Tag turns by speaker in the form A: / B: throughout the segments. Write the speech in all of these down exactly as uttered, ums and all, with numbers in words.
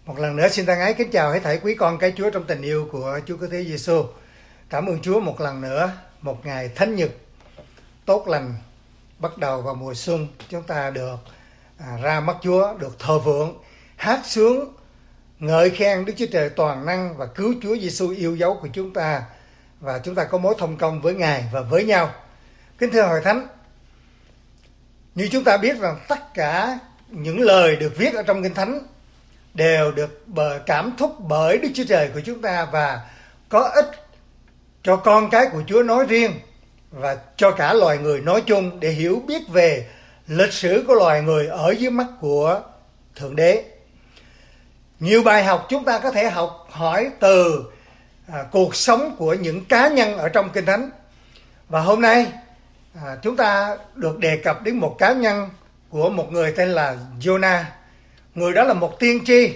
A: Một lần nữa xin thân ái kính chào hết thảy quý con cái Chúa trong tình yêu của Chúa Cứu Thế Giêsu. Cảm ơn Chúa một lần nữa, một ngày thánh nhật tốt lành bắt đầu vào mùa xuân, chúng ta được à, ra mắt Chúa, được thờ phượng, hát sướng, ngợi khen Đức Chúa Trời toàn năng và cứu Chúa Giêsu yêu dấu của chúng ta, và chúng ta có mối thông công với Ngài và với nhau. Kính thưa hội thánh, như chúng ta biết rằng tất cả những lời được viết ở trong Kinh Thánh đều được cảm thúc bởi Đức Chúa Trời của chúng ta và có ích cho con cái của Chúa nói riêng và cho cả loài người nói chung để hiểu biết về lịch sử của loài người ở dưới mắt của Thượng Đế. Nhiều bài học chúng ta có thể học hỏi từ à, cuộc sống của những cá nhân ở trong Kinh Thánh. Và hôm nay à, chúng ta được đề cập đến một cá nhân của một người tên là Jonah. Người đó là một tiên tri,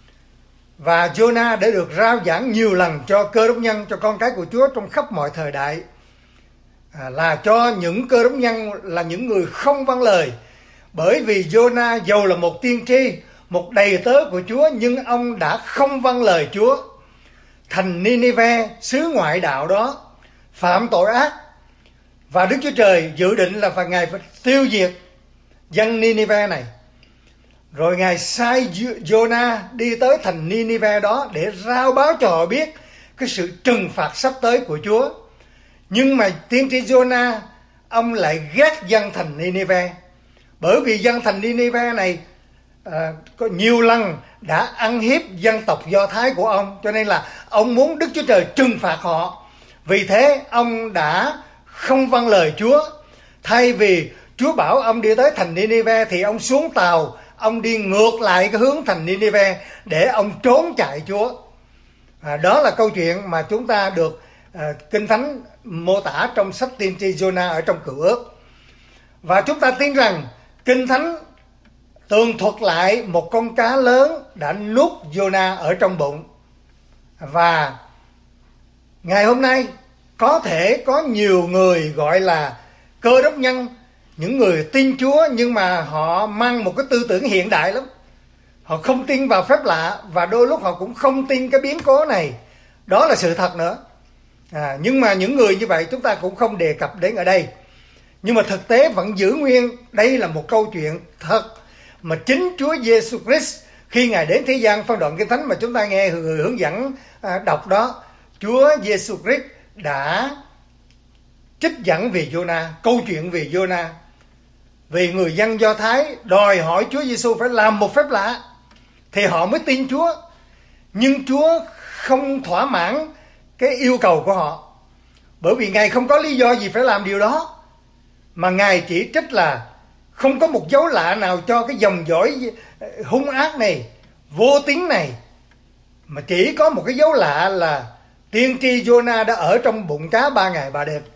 A: và Jonah đã được rao giảng nhiều lần cho cơ đốc nhân, cho con cái của Chúa trong khắp mọi thời đại, à, là cho những cơ đốc nhân là những người không vâng lời. Bởi vì Jonah dầu là một tiên tri, một đầy tớ của Chúa, nhưng ông đã không vâng lời Chúa. Thành Nineveh, xứ ngoại đạo đó, phạm tội ác, và Đức Chúa Trời dự định là phải Ngài phải tiêu diệt dân Nineveh này. Rồi Ngài sai Jonah đi tới thành Nineveh đó để rao báo cho họ biết cái sự trừng phạt sắp tới của Chúa. Nhưng mà tiên tri Jonah, ông lại ghét dân thành Nineveh, bởi vì dân thành Nineveh này à, có nhiều lần đã ăn hiếp dân tộc Do Thái của ông, cho nên là ông muốn Đức Chúa Trời trừng phạt họ. Vì thế ông đã không vâng lời Chúa. Thay vì Chúa bảo ông đi tới thành Nineveh thì ông xuống tàu, ông đi ngược lại cái hướng thành Nineveh để ông trốn chạy Chúa. À, đó là câu chuyện mà chúng ta được à, Kinh Thánh mô tả trong sách tiên tri Jonah ở trong Cựu Ước. Và chúng ta tin rằng Kinh Thánh tường thuật lại một con cá lớn đã nuốt Jonah ở trong bụng. Và ngày hôm nay có thể có nhiều người gọi là cơ đốc nhân, những người tin Chúa, nhưng mà họ mang một cái tư tưởng hiện đại lắm. Họ không tin vào phép lạ, và đôi lúc họ cũng không tin cái biến cố này. Đó là sự thật nữa. À, nhưng mà những người như vậy chúng ta cũng không đề cập đến ở đây. Nhưng mà thực tế vẫn giữ nguyên. Đây là một câu chuyện thật mà chính Chúa Giêsu Christ khi Ngài đến thế gian, phân đoạn Kinh Thánh mà chúng ta nghe người hướng dẫn à, đọc đó, Chúa Giêsu Christ đã trích dẫn về Jonah, câu chuyện về Jonah. Vì người dân Do Thái đòi hỏi Chúa Giêsu phải làm một phép lạ thì họ mới tin Chúa. Nhưng Chúa không thỏa mãn cái yêu cầu của họ, bởi vì Ngài không có lý do gì phải làm điều đó, mà Ngài chỉ trích là không có một dấu lạ nào cho cái dòng dõi hung ác này, vô tín này, mà chỉ có một cái dấu lạ là tiên tri Jonah đã ở trong bụng cá ba ngày ba đêm.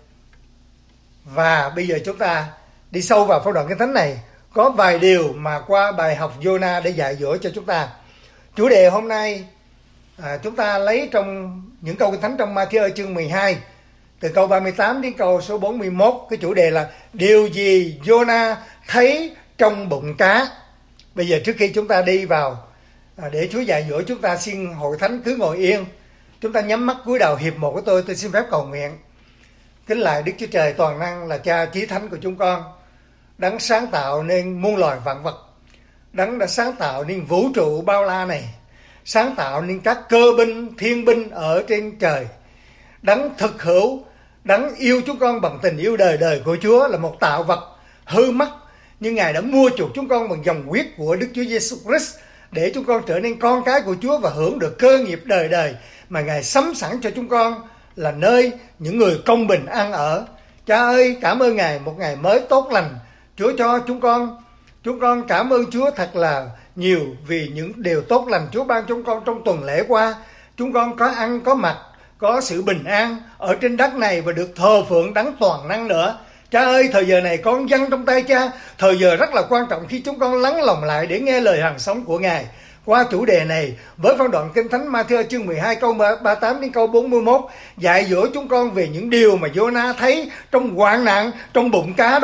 A: Và bây giờ chúng ta đi sâu vào phân đoạn Kinh Thánh này, có vài điều mà qua bài học Jonah để dạy dỗ cho chúng ta. Chủ đề hôm nay à, chúng ta lấy trong những câu Kinh Thánh trong Ma-thi-ơ chương mười hai, từ câu ba mươi tám đến câu số bốn mươi mốt. Cái chủ đề là điều gì Jonah thấy trong bụng cá. Bây giờ trước khi chúng ta đi vào à, để Chúa dạy dỗ chúng ta, xin hội thánh cứ ngồi yên, chúng ta nhắm mắt cúi đầu hiệp một của tôi. Tôi xin phép cầu nguyện. Kính lạy Đức Chúa Trời toàn năng là Cha chí thánh của chúng con, Đấng sáng tạo nên muôn loài vạn vật, Đấng đã sáng tạo nên vũ trụ bao la này, sáng tạo nên các cơ binh, thiên binh ở trên trời. Đấng thực hữu, Đấng yêu chúng con bằng tình yêu đời đời của Chúa, là một tạo vật hư mất, nhưng Ngài đã mua chuộc chúng con bằng dòng huyết của Đức Chúa Giêsu Christ để chúng con trở nên con cái của Chúa và hưởng được cơ nghiệp đời đời mà Ngài sắm sẵn cho chúng con, là nơi những người công bình ăn ở. Cha ơi, cảm ơn Ngài một ngày mới tốt lành Chúa cho chúng con. Chúng con cảm ơn Chúa thật là nhiều vì những điều tốt lành Chúa ban chúng con trong tuần lễ qua. Chúng con có ăn, có mặc, có sự bình an ở trên đất này và được thờ phượng Đấng toàn năng nữa. Cha ơi, thời giờ này con dâng trong tay Cha, thời giờ rất là quan trọng khi chúng con lắng lòng lại để nghe lời hằng sống của Ngài. Qua chủ đề này, với phân đoạn Kinh Thánh Ma-thi-ơ chương mười hai câu ba mươi tám đến câu bốn mươi mốt, dạy dỗ chúng con về những điều mà Jonah thấy trong hoạn nạn, trong bụng cá đó.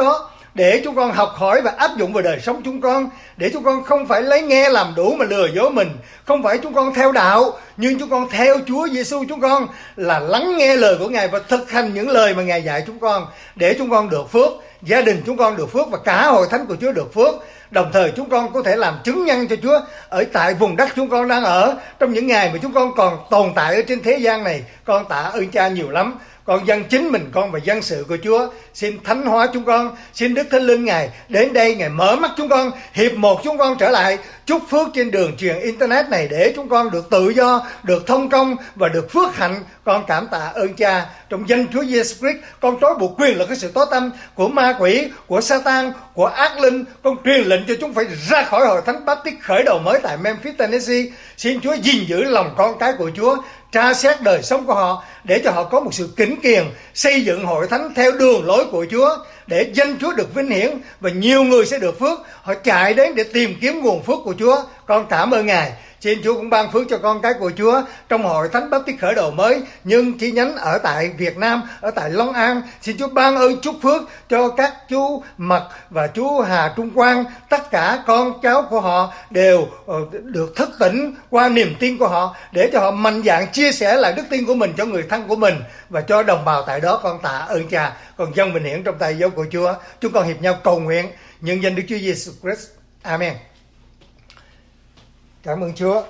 A: để chúng con học hỏi và áp dụng vào đời sống chúng con, để chúng con không phải lấy nghe làm đủ mà lừa dối mình, không phải chúng con theo đạo, nhưng chúng con theo Chúa Giêsu chúng con là lắng nghe lời của Ngài và thực hành những lời mà Ngài dạy chúng con, để chúng con được phước, gia đình chúng con được phước và cả hội thánh của Chúa được phước. Đồng thời chúng con có thể làm chứng nhân cho Chúa ở tại vùng đất chúng con đang ở trong những ngày mà chúng con còn tồn tại ở trên thế gian này. Con tạ ơn Cha nhiều lắm. Con dâng chính mình con và dân sự của Chúa, xin thánh hóa chúng con, xin Đức Thánh Linh Ngài đến đây, Ngài mở mắt chúng con, hiệp một chúng con trở lại, chúc phước trên đường truyền internet này để chúng con được tự do, được thông công và được phước hạnh. Con cảm tạ ơn Cha trong danh Chúa Giêsu Christ. Con trói buộc quyền lực cái sự tối tăm của ma quỷ, của Satan, của ác linh. Con truyền lệnh cho chúng phải ra khỏi hội thánh Baptist khởi đầu mới tại Memphis, Tennessee. Xin Chúa gìn giữ lòng con cái của Chúa, tra xét đời sống của họ để cho họ có một sự kính kiềng, xây dựng hội thánh theo đường lối của Chúa để danh Chúa được vinh hiển và nhiều người sẽ được phước. Họ chạy đến để tìm kiếm nguồn phước của Chúa. Con cảm ơn Ngài. Xin Chúa cũng ban phước cho con cái của Chúa trong hội thánh Baptist khởi đầu mới, nhưng chi nhánh ở tại Việt Nam, ở tại Long An. Xin Chúa ban ơn chúc phước cho các chú Mật và chú Hà Trung Quang, tất cả con cháu của họ đều được thức tỉnh qua niềm tin của họ, để cho họ mạnh dạn chia sẻ lại đức tin của mình cho người thân của mình và cho đồng bào tại đó. Con tạ ơn Cha. Con dâng vinh hiển trong tay dấu của Chúa. Chúng con hiệp nhau cầu nguyện nhân danh Đức Chúa Giêsu Christ. Amen. Cảm ơn Chúa.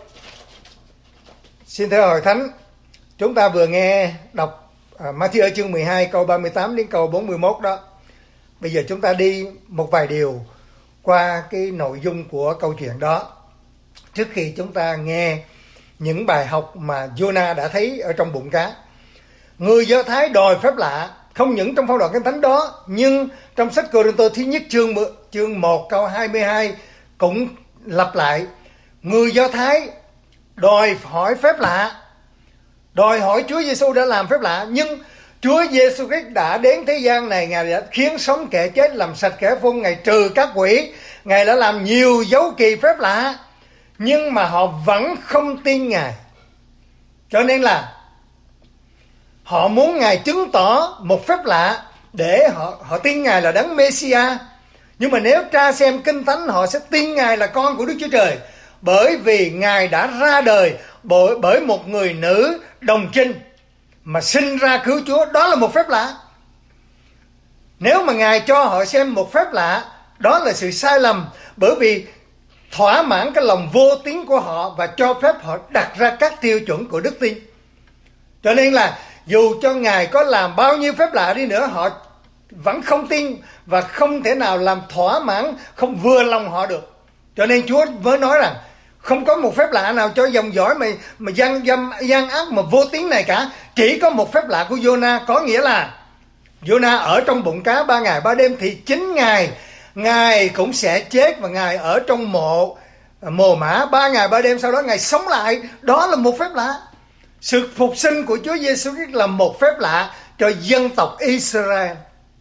A: Xin thưa hội thánh, chúng ta vừa nghe đọc uh, Matthew chương mười hai câu ba mươi tám đến câu bốn mươi mốt đó. Bây giờ chúng ta đi một vài điều qua cái nội dung của câu chuyện đó, trước khi chúng ta nghe những bài học mà Jonah đã thấy ở trong bụng cá. Người Do Thái đòi phép lạ, không những trong phong đoạn Kinh Thánh đó, nhưng trong sách Cô-rinh-tô thứ nhất chương chương một câu hai mươi hai cũng lặp lại. Người Do Thái đòi hỏi phép lạ, đòi hỏi Chúa Giêsu đã làm phép lạ, nhưng Chúa Giêsu Christ đã đến thế gian này, Ngài đã khiến sống kẻ chết, làm sạch kẻ phun, Ngài trừ các quỷ, Ngài đã làm nhiều dấu kỳ phép lạ, nhưng mà họ vẫn không tin Ngài. Cho nên là họ muốn Ngài chứng tỏ một phép lạ để họ họ tin Ngài là đấng Messiah. Nhưng mà nếu tra xem Kinh Thánh, họ sẽ tin Ngài là con của Đức Chúa Trời, bởi vì Ngài đã ra đời bởi, bởi một người nữ đồng trinh mà sinh ra cứu Chúa. Đó là một phép lạ. Nếu mà Ngài cho họ xem một phép lạ, đó là sự sai lầm, bởi vì thỏa mãn cái lòng vô tín của họ và cho phép họ đặt ra các tiêu chuẩn của đức tin. Cho nên là dù cho Ngài có làm bao nhiêu phép lạ đi nữa, họ vẫn không tin và không thể nào làm thỏa mãn, không vừa lòng họ được. Cho nên Chúa mới nói rằng không có một phép lạ nào cho dòng dõi mà, mà gian, gian, gian ác mà vô tín này cả. Chỉ có một phép lạ của Jonah, có nghĩa là Jonah ở trong bụng cá ba ngày ba đêm, thì chính Ngài Ngài cũng sẽ chết và Ngài ở trong mộ mồ mả ba ngày ba đêm, sau đó Ngài sống lại. Đó là một phép lạ. Sự phục sinh của Chúa Giêsu Christ là một phép lạ cho dân tộc Israel.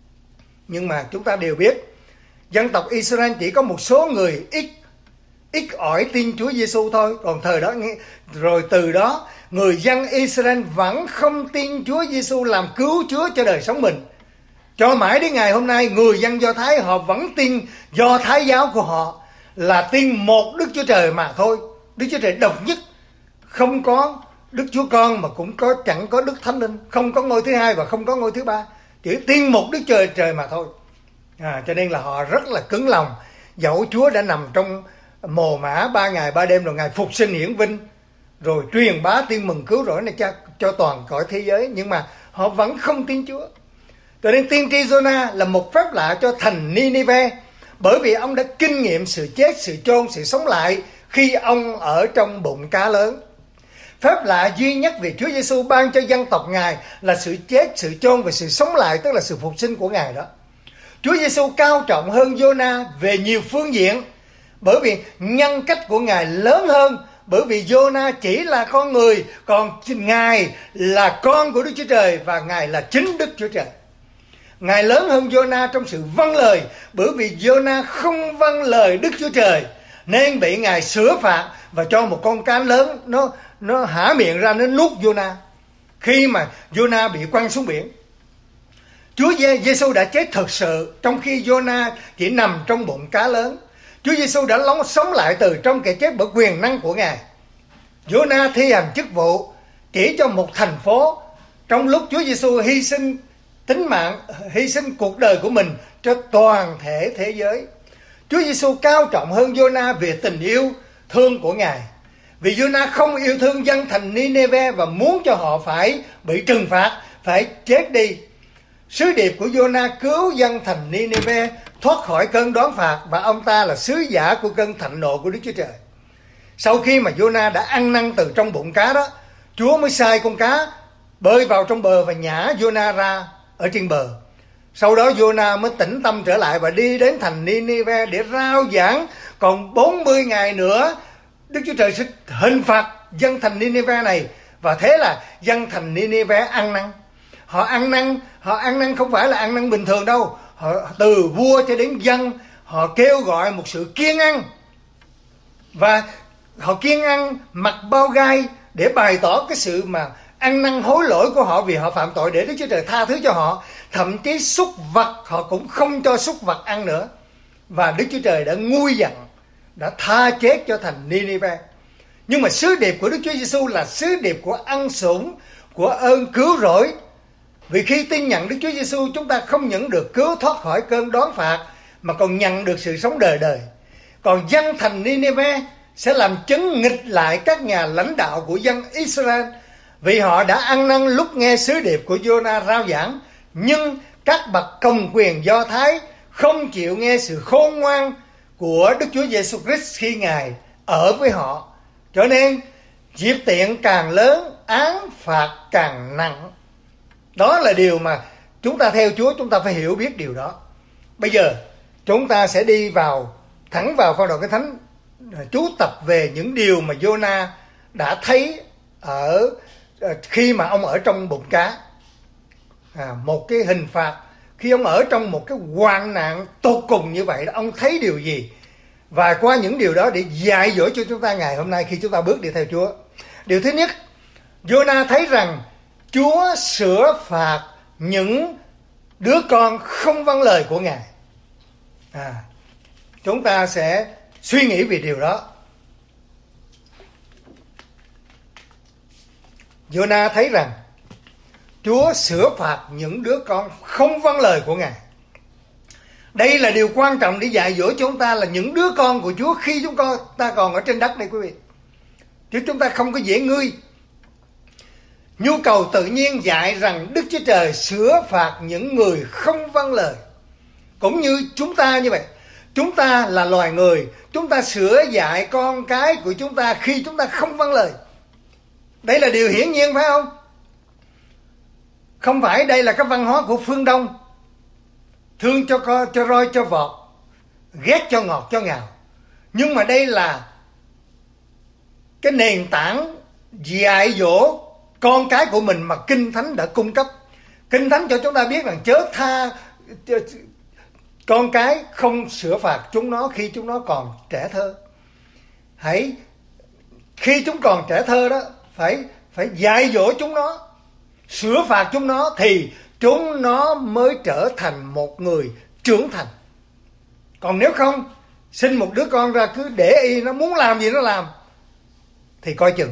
A: Nhưng mà chúng ta đều biết dân tộc Israel chỉ có một số người ít ít ỏi tin Chúa Giêsu thôi. Còn thời đó, rồi từ đó người dân Israel vẫn không tin Chúa Giêsu làm cứu Chúa cho đời sống mình. Cho mãi đến ngày hôm nay, người dân Do Thái họ vẫn tin Do Thái giáo của họ là tin một Đức Chúa Trời mà thôi. Đức Chúa Trời độc nhất, không có Đức Chúa Con mà cũng có chẳng có Đức Thánh Linh, không có ngôi thứ hai và không có ngôi thứ ba, chỉ tin một Đức Trời Trời mà thôi. À, cho nên là họ rất là cứng lòng, dẫu Chúa đã nằm trong mồ mả ba ngày ba đêm rồi Ngài phục sinh hiển vinh, rồi truyền bá tin mừng cứu rỗi này cho, cho toàn cõi thế giới, nhưng mà họ vẫn không tin Chúa. Cho nên tiên tri Jonah là một phép lạ cho thành Ninive, bởi vì ông đã kinh nghiệm sự chết, sự chôn, sự sống lại khi ông ở trong bụng cá lớn. Phép lạ duy nhất về Chúa Giêsu ban cho dân tộc Ngài là sự chết, sự chôn và sự sống lại, tức là sự phục sinh của Ngài đó. Chúa Giêsu cao trọng hơn Jonah về nhiều phương diện, bởi vì nhân cách của Ngài lớn hơn, bởi vì Jonah chỉ là con người, còn Ngài là con của Đức Chúa Trời và Ngài là chính Đức Chúa Trời. Ngài lớn hơn Jonah trong sự vâng lời, bởi vì Jonah không vâng lời Đức Chúa Trời nên bị Ngài sửa phạt và cho một con cá lớn nó nó há miệng ra, nó nuốt Jonah khi mà Jonah bị quăng xuống biển. Chúa Giêsu đã chết thực sự trong khi Giô-na chỉ nằm trong bụng cá lớn. Chúa Giêsu đã sống lại từ trong cái chết bởi quyền năng của Ngài. Giô-na thi hành chức vụ chỉ cho một thành phố, trong lúc Chúa Giêsu hy sinh tính mạng, hy sinh cuộc đời của mình cho toàn thể thế giới. Chúa Giêsu cao trọng hơn Giô-na về tình yêu thương của Ngài. Vì Giô-na không yêu thương dân thành Ni-nê-ve và muốn cho họ phải bị trừng phạt, phải chết đi. Sứ điệp của Giô-na cứu dân thành Ni-nê-ve thoát khỏi cơn đoán phạt, và ông ta là sứ giả của cơn thạnh nộ của Đức Chúa Trời. Sau khi mà Giô-na đã ăn năn từ trong bụng cá đó, Chúa mới sai con cá bơi vào trong bờ và nhả Giô-na ra ở trên bờ. Sau đó Giô-na mới tỉnh tâm trở lại và đi đến thành Ni-nê-ve để rao giảng. Còn bốn mươi ngày nữa Đức Chúa Trời sẽ hình phạt dân thành Ni-nê-ve này. Và thế là dân thành Ni-nê-ve ăn năn. Họ ăn năn, họ ăn năn không phải là ăn năn bình thường đâu. Họ từ vua cho đến dân, họ kêu gọi một sự kiêng ăn. Và họ kiêng ăn mặc bao gai để bày tỏ cái sự mà ăn năn hối lỗi của họ vì họ phạm tội, để Đức Chúa Trời tha thứ cho họ. Thậm chí súc vật họ cũng không cho súc vật ăn nữa. Và Đức Chúa Trời đã nguôi giận, đã tha chết cho thành Ni-nê-ve. Nhưng mà sứ điệp của Đức Chúa Giêsu là sứ điệp của ân sủng, của ơn cứu rỗi. Vì khi tin nhận Đức Chúa Giêsu, chúng ta không những được cứu thoát khỏi cơn đoán phạt mà còn nhận được sự sống đời đời. Còn dân thành Ni-nê-ve sẽ làm chứng nghịch lại các nhà lãnh đạo của dân Israel, vì họ đã ăn năn lúc nghe sứ điệp của Giô-na rao giảng. Nhưng các bậc cầm quyền Do Thái không chịu nghe sự khôn ngoan của Đức Chúa Giêsu Christ khi Ngài ở với họ. Cho nên dịp tiện càng lớn, án phạt càng nặng. Đó là điều mà chúng ta theo Chúa, chúng ta phải hiểu biết điều đó. Bây giờ chúng ta sẽ đi vào thẳng vào Phao Đoạn Kinh Thánh, chú tập về những điều mà Giô-na đã thấy ở khi mà ông ở trong bụng cá. À, một cái hình phạt khi ông ở trong một cái hoạn nạn tột cùng như vậy, ông thấy điều gì? Và qua những điều đó để dạy dỗ cho chúng ta ngày hôm nay khi chúng ta bước đi theo Chúa. Điều thứ nhất, Giô-na thấy rằng Chúa sửa phạt những đứa con không vâng lời của Ngài. À, chúng ta sẽ suy nghĩ về điều đó. Giô-na thấy rằng Chúa sửa phạt những đứa con không vâng lời của Ngài. Đây là điều quan trọng để dạy dỗ chúng ta là những đứa con của Chúa khi chúng ta còn ở trên đất này quý vị. Chứ chúng ta không có dễ ngươi. Nhu cầu tự nhiên dạy rằng Đức Chúa Trời sửa phạt những người không vâng lời. Cũng như chúng ta như vậy. Chúng ta là loài người, chúng ta sửa dạy con cái của chúng ta khi chúng ta không vâng lời. Đây là điều hiển nhiên phải không? Không phải đây là cái văn hóa của phương Đông. Thương cho co, cho roi, cho vọt, ghét cho ngọt, cho ngào. Nhưng mà đây là cái nền tảng dạy dỗ con cái của mình mà Kinh Thánh đã cung cấp. Kinh Thánh cho chúng ta biết rằng chớ tha con cái, không sửa phạt chúng nó khi chúng nó còn trẻ thơ. Hãy khi chúng còn trẻ thơ đó, phải phải dạy dỗ chúng nó, sửa phạt chúng nó thì chúng nó mới trở thành một người trưởng thành. Còn nếu không, sinh một đứa con ra cứ để y, nó muốn làm gì nó làm, thì coi chừng.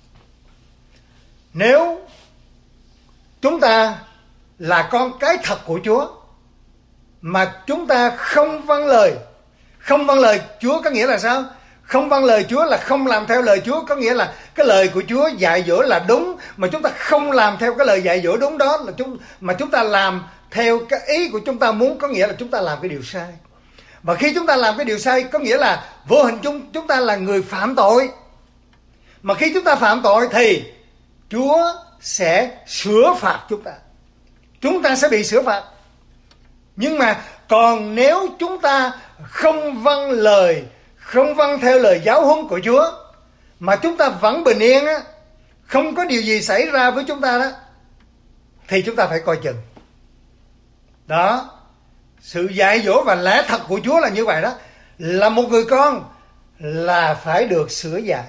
A: Nếu chúng ta là con cái thật của Chúa mà chúng ta không vâng lời, không vâng lời Chúa có nghĩa là sao? Không vâng lời Chúa là không làm theo lời Chúa, có nghĩa là cái lời của Chúa dạy dỗ là đúng, mà chúng ta không làm theo cái lời dạy dỗ đúng đó, là chúng mà chúng ta làm theo cái ý của chúng ta muốn, có nghĩa là chúng ta làm cái điều sai. Và khi chúng ta làm cái điều sai, có nghĩa là vô hình chung chúng ta là người phạm tội. Mà khi chúng ta phạm tội thì Chúa sẽ sửa phạt chúng ta. Chúng ta sẽ bị sửa phạt. Nhưng mà còn nếu chúng ta không vâng lời, không vâng theo lời giáo huấn của Chúa, mà chúng ta vẫn bình yên á, không có điều gì xảy ra với chúng ta đó, thì chúng ta phải coi chừng. Đó, sự dạy dỗ và lẽ thật của Chúa là như vậy đó. Là một người con là phải được sửa dạy.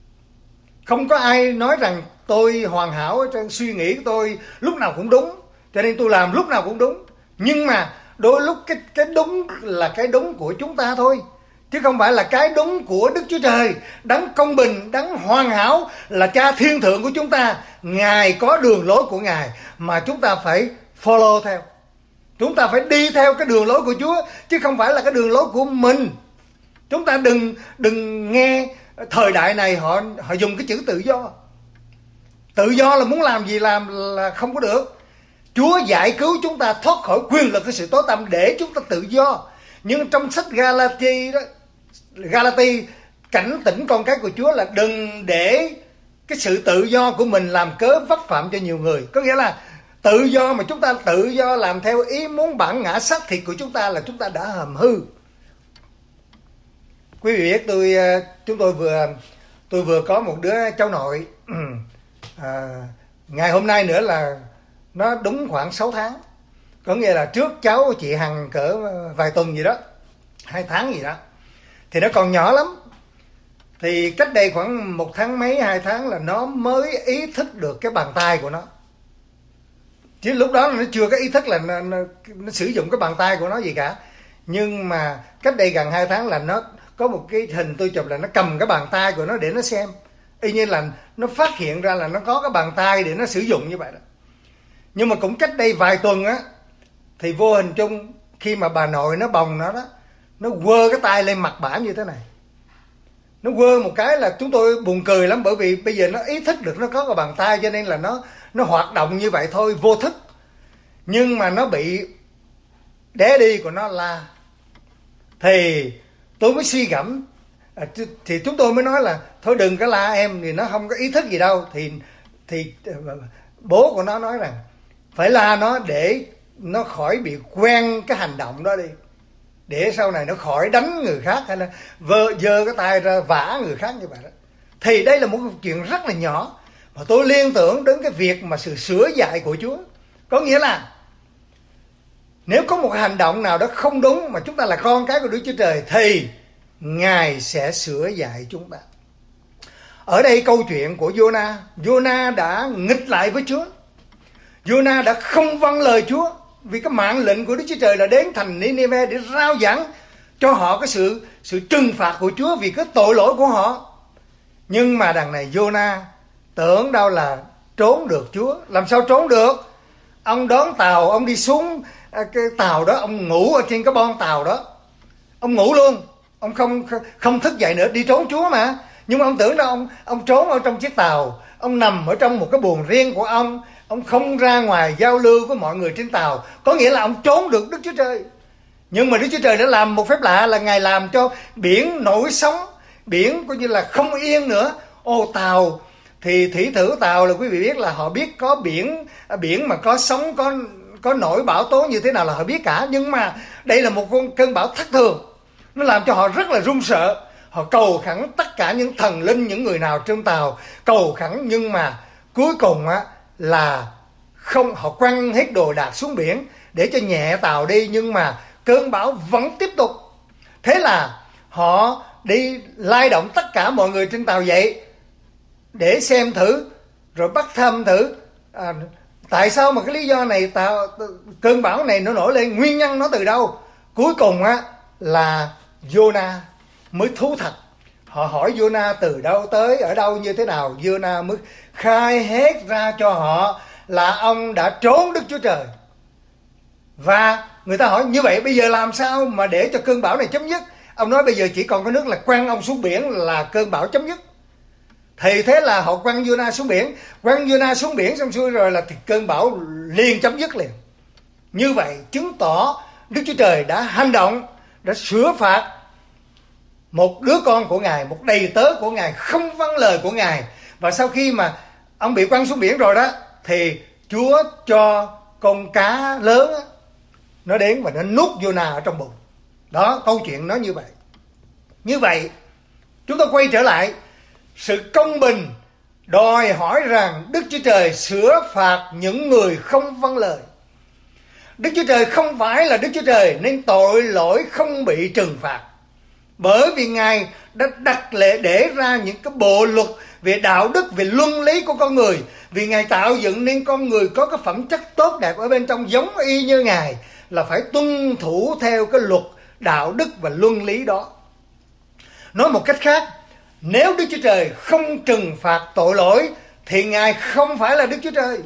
A: Không có ai nói rằng tôi hoàn hảo, trong suy nghĩ của tôi lúc nào cũng đúng, cho nên tôi làm lúc nào cũng đúng. Nhưng mà đôi lúc cái cái đúng là cái đúng của chúng ta thôi, chứ không phải là cái đúng của Đức Chúa Trời, đấng công bình, đấng hoàn hảo, là Cha thiên thượng của chúng ta. Ngài có đường lối của Ngài mà chúng ta phải follow theo. Chúng ta phải đi theo cái đường lối của Chúa, chứ không phải là cái đường lối của mình. Chúng ta đừng đừng nghe thời đại này họ họ dùng cái chữ tự do. Tự do là muốn làm gì làm là không có được. Chúa giải cứu chúng ta thoát khỏi quyền lực của sự tối tăm để chúng ta tự do. Nhưng trong sách Galati đó, Galati cảnh tỉnh con cái của Chúa là đừng để cái sự tự do của mình làm cớ vấp phạm cho nhiều người. Có nghĩa là tự do mà chúng ta tự do làm theo ý muốn bản ngã xác thịt của chúng ta là chúng ta đã hầm hư. Quý vị biết tôi chúng tôi vừa tôi vừa có một đứa cháu nội à, ngày hôm nay nữa là nó đúng khoảng sáu tháng. Có nghĩa là trước cháu chị Hằng cỡ vài tuần gì đó, hai tháng gì đó, thì nó còn nhỏ lắm. Thì cách đây khoảng một tháng mấy, hai tháng là nó mới ý thức được cái bàn tay của nó. Chứ lúc đó nó chưa có ý thức là nó, nó, nó sử dụng cái bàn tay của nó gì cả. Nhưng mà cách đây gần hai tháng là nó có một cái hình tôi chụp là nó cầm cái bàn tay của nó để nó xem. Y như là nó phát hiện ra là nó có cái bàn tay để nó sử dụng như vậy đó. Nhưng mà cũng cách đây vài tuần á, thì vô hình chung khi mà bà nội nó bồng nó đó, nó quơ cái tay lên mặt bả như thế này. Nó quơ một cái là chúng tôi buồn cười lắm, bởi vì bây giờ nó ý thức được nó có cái bàn tay, cho nên là nó nó hoạt động như vậy thôi, vô thức. Nhưng mà nó bị đé đi của nó la. Thì tôi mới suy gẫm, à, thì chúng tôi mới nói là thôi đừng có la em, thì nó không có ý thức gì đâu. Thì thì bố của nó nói rằng phải la nó để nó khỏi bị quen cái hành động đó đi, để sau này nó khỏi đánh người khác hay là vơ giơ cái tay ra vả người khác như vậy đó. Thì đây là một chuyện rất là nhỏ mà tôi liên tưởng đến cái việc mà sự sửa dạy của Chúa. Có nghĩa là nếu có một hành động nào đó không đúng mà chúng ta là con cái của Đức Chúa Trời thì Ngài sẽ sửa dạy chúng ta. Ở đây câu chuyện của Giô-na, Giô-na đã nghịch lại với Chúa. Giô-na đã không vâng lời Chúa, vì cái mạng lệnh của Đức Chúa Trời là đến thành Ni-nê-vê để rao giảng cho họ cái sự sự trừng phạt của Chúa vì cái tội lỗi của họ. Nhưng mà đằng này Giô-na tưởng đâu là trốn được Chúa. Làm sao trốn được? Ông đón tàu, ông đi xuống cái tàu đó, ông ngủ ở trên cái bon tàu đó. Ông ngủ luôn, ông không không thức dậy nữa, đi trốn Chúa mà. Nhưng mà ông tưởng đâu ông ông trốn ở trong chiếc tàu, ông nằm ở trong một cái buồng riêng của ông, ông không ra ngoài giao lưu với mọi người trên tàu. Có nghĩa là ông trốn được Đức Chúa Trời. Nhưng mà Đức Chúa Trời đã làm một phép lạ là Ngài làm cho biển nổi sóng, biển coi như là không yên nữa. Ô tàu thì thủy thử tàu là quý vị biết là họ biết có biển biển mà có sóng, có có nổi bão tố như thế nào là họ biết cả. Nhưng mà đây là một con cơn bão thất thường, nó làm cho họ rất là run sợ. Họ cầu khẩn tất cả những thần linh, những người nào trên tàu cầu khẩn, nhưng mà cuối cùng á là không, họ quăng hết đồ đạc xuống biển để cho nhẹ tàu đi, nhưng mà cơn bão vẫn tiếp tục. Thế là họ đi lai động tất cả mọi người trên tàu dậy để xem thử, rồi bắt thăm thử à, tại sao mà cái lý do này tàu cơn bão này nó nổi lên, nguyên nhân nó từ đâu. Cuối cùng á là Giô-na mới thú thật. Họ hỏi Giô-na từ đâu tới, ở đâu, như thế nào. Giô-na mới khai hết ra cho họ là ông đã trốn Đức Chúa Trời. Và người ta hỏi như vậy bây giờ làm sao mà để cho cơn bão này chấm dứt. Ông nói bây giờ chỉ còn có nước là quăng ông xuống biển là cơn bão chấm dứt. Thì thế là họ quăng Giô-na xuống biển. Quăng Giô-na xuống biển xong xuôi rồi là thì cơn bão liền chấm dứt liền. Như vậy chứng tỏ Đức Chúa Trời đã hành động, đã sửa phạt một đứa con của Ngài, một đầy tớ của Ngài không vâng lời của Ngài. Và sau khi mà ông bị quăng xuống biển rồi đó, thì Chúa cho con cá lớn đó, nó đến và nó nuốt Giô-na ở trong bụng. Đó, câu chuyện nó như vậy. Như vậy chúng ta quay trở lại, sự công bình đòi hỏi rằng Đức Chúa Trời sửa phạt những người không vâng lời. Đức Chúa Trời không phải là Đức Chúa Trời nên tội lỗi không bị trừng phạt, bởi vì Ngài đã đặt lệ để ra những cái bộ luật về đạo đức, về luân lý của con người. Vì Ngài tạo dựng nên con người có cái phẩm chất tốt đẹp ở bên trong, giống y như Ngài, là phải tuân thủ theo cái luật đạo đức và luân lý đó. Nói một cách khác, nếu Đức Chúa Trời không trừng phạt tội lỗi thì Ngài không phải là Đức Chúa Trời.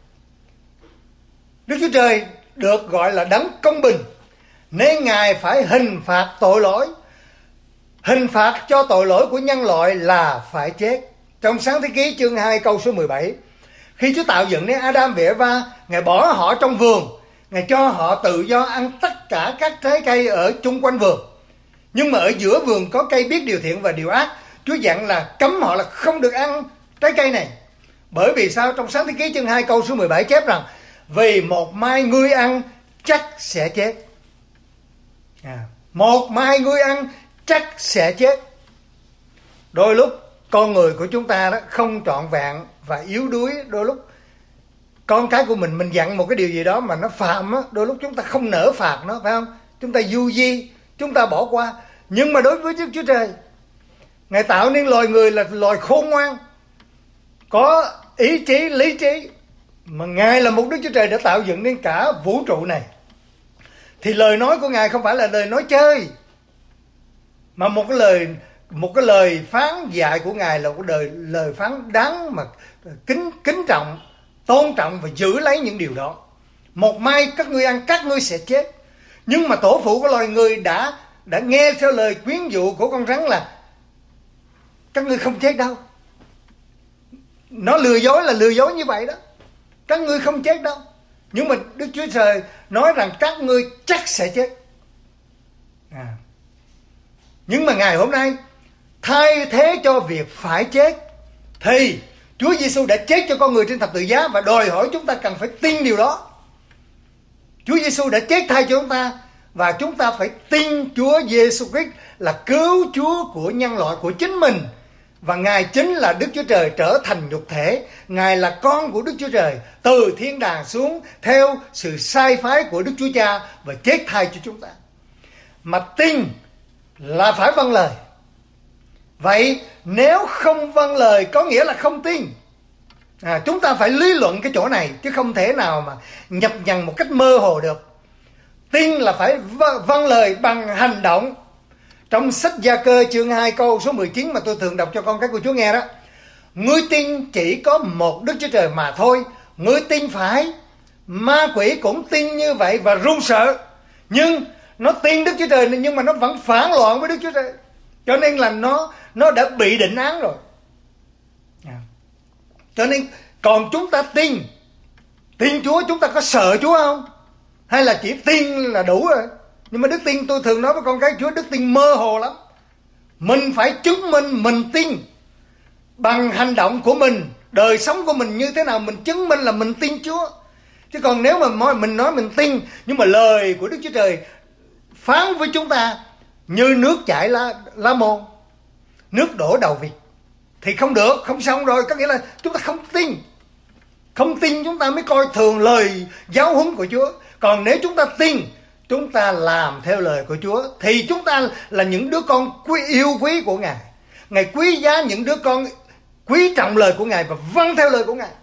A: Đức Chúa Trời được gọi là đấng công bình, nên Ngài phải hình phạt tội lỗi. Hình phạt cho tội lỗi của nhân loại là phải chết. Trong Sáng Thế Ký chương hai câu số mười bảy, khi Chúa tạo dựng nên Adam và Eva, Ngài bỏ họ trong vườn, Ngài cho họ tự do ăn tất cả các trái cây ở chung quanh vườn. Nhưng mà ở giữa vườn có cây biết điều thiện và điều ác. Chúa dặn là cấm họ là không được ăn trái cây này. Bởi vì sao? Trong Sáng Thế Ký chương hai câu số mười bảy chép rằng, vì một mai ngươi ăn chắc sẽ chết. À, một mai ngươi ăn chắc sẽ chết. Đôi lúc con người của chúng ta đó không trọn vẹn và yếu đuối. Đôi lúc con cái của mình, mình dặn một cái điều gì đó mà nó phạm á, đôi lúc chúng ta không nỡ phạt nó, phải không? Chúng ta du di, chúng ta bỏ qua. Nhưng mà đối với Đức Chúa Trời, Ngài tạo nên loài người là loài khôn ngoan, có ý chí, lý trí. Mà Ngài là một Đức Chúa Trời đã tạo dựng nên cả vũ trụ này, thì lời nói của Ngài không phải là lời nói chơi, mà một cái lời một cái lời phán dạy của Ngài là một lời lời phán đáng mà kính kính trọng, tôn trọng và giữ lấy những điều đó. Một mai các ngươi ăn các ngươi sẽ chết. Nhưng mà tổ phụ của loài người đã đã nghe theo lời quyến dụ của con rắn là các ngươi không chết đâu. Nó lừa dối là lừa dối như vậy đó. Các ngươi không chết đâu. Nhưng mà Đức Chúa Trời nói rằng các ngươi chắc sẽ chết. À. Nhưng mà ngày hôm nay, thay thế cho việc phải chết, thì Chúa Giêsu đã chết cho con người trên thập tự giá, và đòi hỏi chúng ta cần phải tin điều đó. Chúa Giêsu đã chết thay cho chúng ta, và chúng ta phải tin Chúa Giêsu Christ là cứu Chúa của nhân loại, của chính mình. Và Ngài chính là Đức Chúa Trời trở thành nhục thể. Ngài là con của Đức Chúa Trời, từ thiên đàng xuống theo sự sai phái của Đức Chúa Cha và chết thay cho chúng ta. Mà tin là phải vâng lời. Vậy nếu không vâng lời có nghĩa là không tin. À, chúng ta phải lý luận cái chỗ này, chứ không thể nào mà nhập nhằng một cách mơ hồ được. Tin là phải vâng lời bằng hành động. Trong sách Gia Cơ chương hai câu số mười chín mà tôi thường đọc cho con cái của Chúa nghe đó, ngươi tin chỉ có một Đức Chúa Trời mà thôi. Ngươi tin phải. Ma quỷ cũng tin như vậy và run sợ. Nhưng nó tin Đức Chúa Trời nhưng mà nó vẫn phản loạn với Đức Chúa Trời. Cho nên là nó nó đã bị định án rồi. Cho nên còn chúng ta tin tin Chúa, chúng ta có sợ Chúa không? Hay là chỉ tin là đủ rồi? Nhưng mà đức tin, tôi thường nói với con cái Chúa, đức tin mơ hồ lắm. Mình phải chứng minh mình tin bằng hành động của mình, đời sống của mình như thế nào mình chứng minh là mình tin Chúa. Chứ còn nếu mà mình nói mình tin, nhưng mà lời của Đức Chúa Trời phán với chúng ta như nước chảy lá, lá môn, nước đổ đầu vịt, thì không được, không xong rồi. Có nghĩa là chúng ta không tin. Không tin chúng ta mới coi thường lời giáo huấn của Chúa. Còn nếu chúng ta tin, chúng ta làm theo lời của Chúa, thì chúng ta là những đứa con quý, yêu quý của Ngài. Ngài quý giá những đứa con quý trọng lời của Ngài và vâng theo lời của Ngài.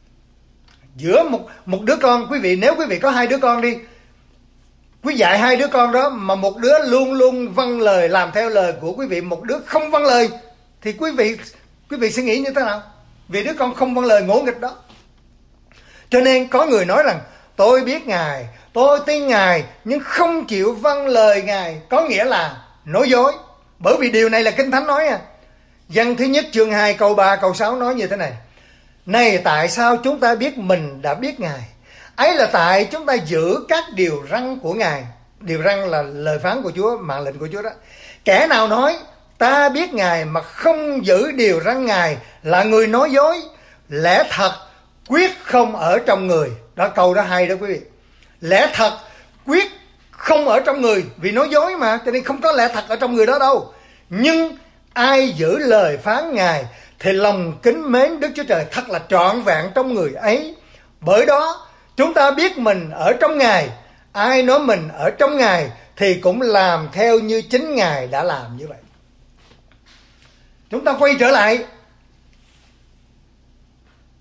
A: Giữa một, một đứa con, quý vị, nếu quý vị có hai đứa con đi, quý dạy hai đứa con đó, mà một đứa luôn luôn vâng lời, làm theo lời của quý vị, một đứa không vâng lời, thì quý vị quý vị sẽ nghĩ như thế nào? Vì đứa con không vâng lời ngỗ nghịch đó. Cho nên có người nói rằng tôi biết Ngài, tôi tin Ngài, nhưng không chịu vâng lời Ngài, có nghĩa là nói dối. Bởi vì điều này là Kinh Thánh nói à. Giăng thứ nhất chương hai câu ba câu sáu nói như thế này: này tại sao chúng ta biết mình đã biết Ngài? Ấy là tại chúng ta giữ các điều răn của Ngài. Điều răn là lời phán của Chúa, mạng lệnh của Chúa đó. Kẻ nào nói ta biết Ngài mà không giữ điều răn Ngài là người nói dối, lẽ thật quyết không ở trong người. Đó, câu đó hay đó quý vị. Lẽ thật quyết không ở trong người, vì nói dối mà, cho nên không có lẽ thật ở trong người đó đâu. Nhưng ai giữ lời phán Ngài thì lòng kính mến Đức Chúa Trời thật là trọn vẹn trong người ấy. Bởi đó chúng ta biết mình ở trong Ngài. Ai nói mình ở trong Ngài thì cũng làm theo như chính Ngài đã làm như vậy. Chúng ta quay trở lại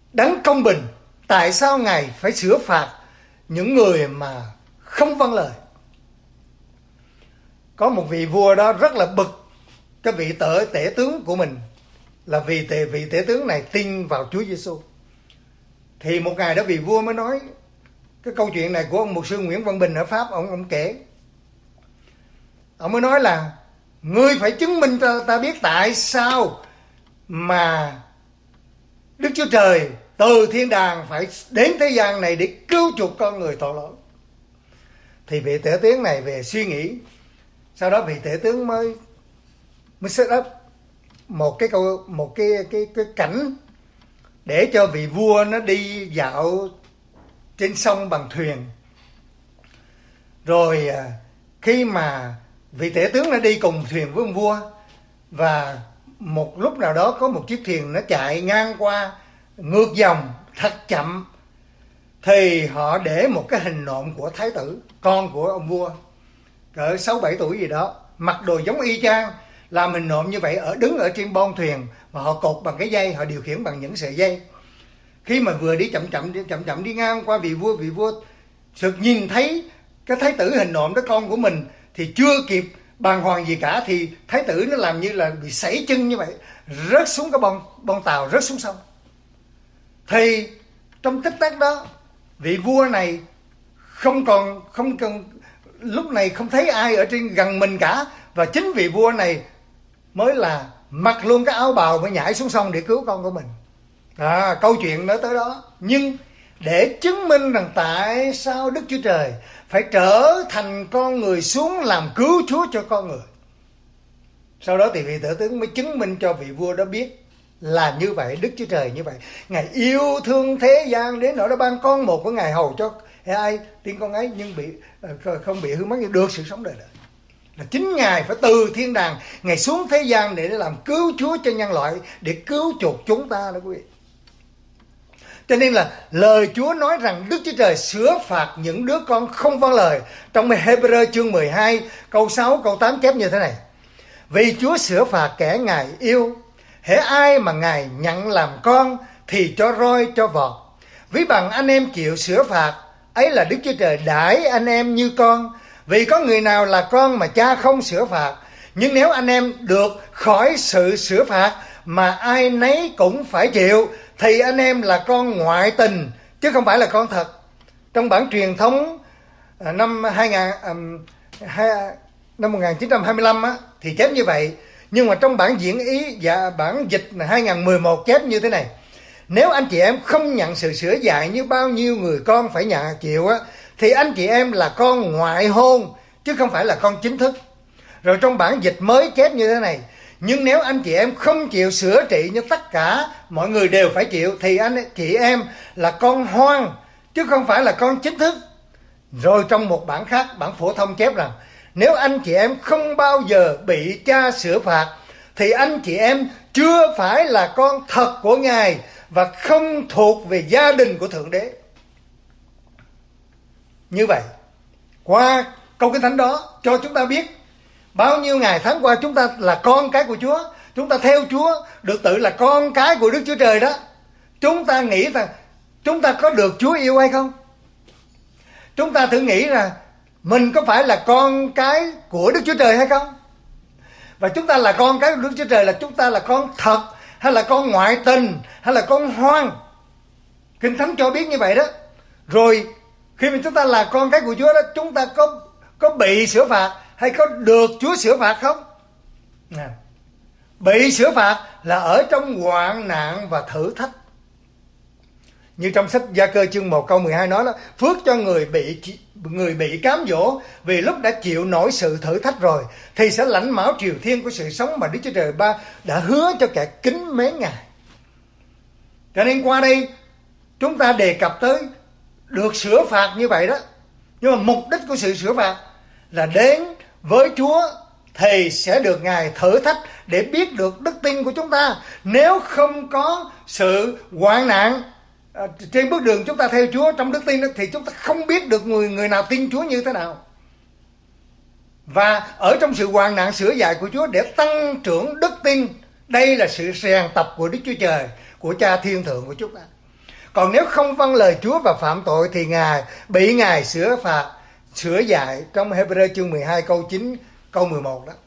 A: đấng công bình, tại sao Ngài phải sửa phạt những người mà không vâng lời? Có một vị vua đó rất là bực cái vị tể tể tướng của mình, là vì tể, vị tể tướng này tin vào Chúa Giêsu. Thì một ngày đó vị vua mới nói cái câu chuyện này của ông mục sư Nguyễn Văn Bình ở Pháp. Ông ông kể, ông mới nói là ngươi phải chứng minh cho ta biết tại sao mà Đức Chúa Trời từ thiên đàng phải đến thế gian này để cứu chuộc con người tội lỗi. Thì vị tể tướng này về suy nghĩ, sau đó vị tể tướng mới mới set up một cái câu một cái cái cái cảnh để cho vị vua nó đi dạo trên sông bằng thuyền. Rồi khi mà vị tể tướng nó đi cùng thuyền với ông vua, và một lúc nào đó có một chiếc thuyền nó chạy ngang qua ngược dòng thật chậm, thì họ để một cái hình nộm của thái tử, con của ông vua, cỡ sáu bảy tuổi gì đó, mặc đồ giống y chang, làm hình nộm như vậy, ở đứng ở trên bon thuyền, và họ cột bằng cái dây, họ điều khiển bằng những sợi dây. Khi mà vừa đi chậm chậm đi chậm chậm đi ngang qua vị vua, vị vua sực nhìn thấy cái thái tử hình nộm đó, con của mình, thì chưa kịp bàng hoàng gì cả, thì thái tử nó làm như là bị sảy chân như vậy, rớt xuống cái bon bon tàu, rớt xuống sông. Thì trong tích tắc đó, vị vua này không còn không còn lúc này không thấy ai ở trên gần mình cả, và chính vị vua này mới là mặc luôn cái áo bào và nhảy xuống sông để cứu con của mình. À, câu chuyện nói tới đó. Nhưng để chứng minh rằng tại sao Đức Chúa Trời phải trở thành con người xuống làm cứu Chúa cho con người, sau đó thì vị tể tướng mới chứng minh cho vị vua đó biết là như vậy. Đức Chúa Trời như vậy, Ngài yêu thương thế gian đến nỗi đã ban con một của Ngài hầu cho ai tin con ấy nhưng bị không bị hư mất, được sự sống đời đời. Là chính Ngài phải từ thiên đàng Ngài xuống thế gian để làm cứu Chúa cho nhân loại, để cứu chuộc chúng ta đó quý vị. Cho nên là lời Chúa nói rằng Đức Chúa Trời sửa phạt những đứa con không vâng lời. Trong Hebrew chương mười hai câu sáu câu tám chép như thế này: vì Chúa sửa phạt kẻ Ngài yêu, hễ ai mà Ngài nhận làm con thì cho roi cho vọt. Ví bằng anh em chịu sửa phạt, ấy là Đức Chúa Trời đãi anh em như con. Vì có người nào là con mà cha không sửa phạt, nhưng nếu anh em được khỏi sự sửa phạt mà ai nấy cũng phải chịu, thì anh em là con ngoại tình chứ không phải là con thật. Trong bản truyền thống năm hai nghìn, năm một nghìn chín trăm hai mươi lăm á, thì chép như vậy. Nhưng mà trong bản diễn ý và bản dịch hai nghìn mười một chép như thế này: nếu anh chị em không nhận sự sửa dạy như bao nhiêu người con phải nhận chịu á, thì anh chị em là con ngoại hôn chứ không phải là con chính thức. Rồi trong bản dịch mới chép như thế này: nhưng nếu anh chị em không chịu sửa trị như tất cả mọi người đều phải chịu, thì anh chị em là con hoang chứ không phải là con chính thức. Rồi trong một bản khác, bản phổ thông chép rằng: nếu anh chị em không bao giờ bị cha sửa phạt, thì anh chị em chưa phải là con thật của Ngài và không thuộc về gia đình của Thượng Đế. Như vậy, qua câu Kinh Thánh đó cho chúng ta biết bao nhiêu ngày tháng qua chúng ta là con cái của Chúa, chúng ta theo Chúa, được tự là con cái của Đức Chúa Trời đó. Chúng ta nghĩ rằng chúng ta có được Chúa yêu hay không? Chúng ta thử nghĩ là mình có phải là con cái của Đức Chúa Trời hay không? Và chúng ta là con cái của Đức Chúa Trời là chúng ta là con thật, hay là con ngoại tình, hay là con hoang? Kinh Thánh cho biết như vậy đó. Rồi khi mà chúng ta là con cái của Chúa đó, chúng ta có có bị sửa phạt hay có được Chúa sửa phạt không? À, bị sửa phạt là ở trong hoạn nạn và thử thách. Như trong sách Gia Cơ chương một câu mười hai nói đó: phước cho người bị người bị cám dỗ, vì lúc đã chịu nổi sự thử thách rồi thì sẽ lãnh mão triều thiên của sự sống mà Đức Chúa Trời ba đã hứa cho kẻ kính mến Ngài. Cho nên qua đây chúng ta đề cập tới được sửa phạt như vậy đó. Nhưng mà mục đích của sự sửa phạt là đến với Chúa thì sẽ được Ngài thử thách để biết được đức tin của chúng ta. Nếu không có sự hoạn nạn à, trên bước đường chúng ta theo Chúa trong đức tin đó, thì chúng ta không biết được người người nào tin Chúa như thế nào. Và ở trong sự hoạn nạn sửa dạy của Chúa để tăng trưởng đức tin, đây là sự rèn tập của Đức Chúa Trời, của Cha Thiên Thượng của chúng ta. Còn nếu không vâng lời Chúa và phạm tội thì Ngài bị Ngài sửa phạt, sửa dạy trong Hebrew chương mười hai câu chín, câu mười một đó.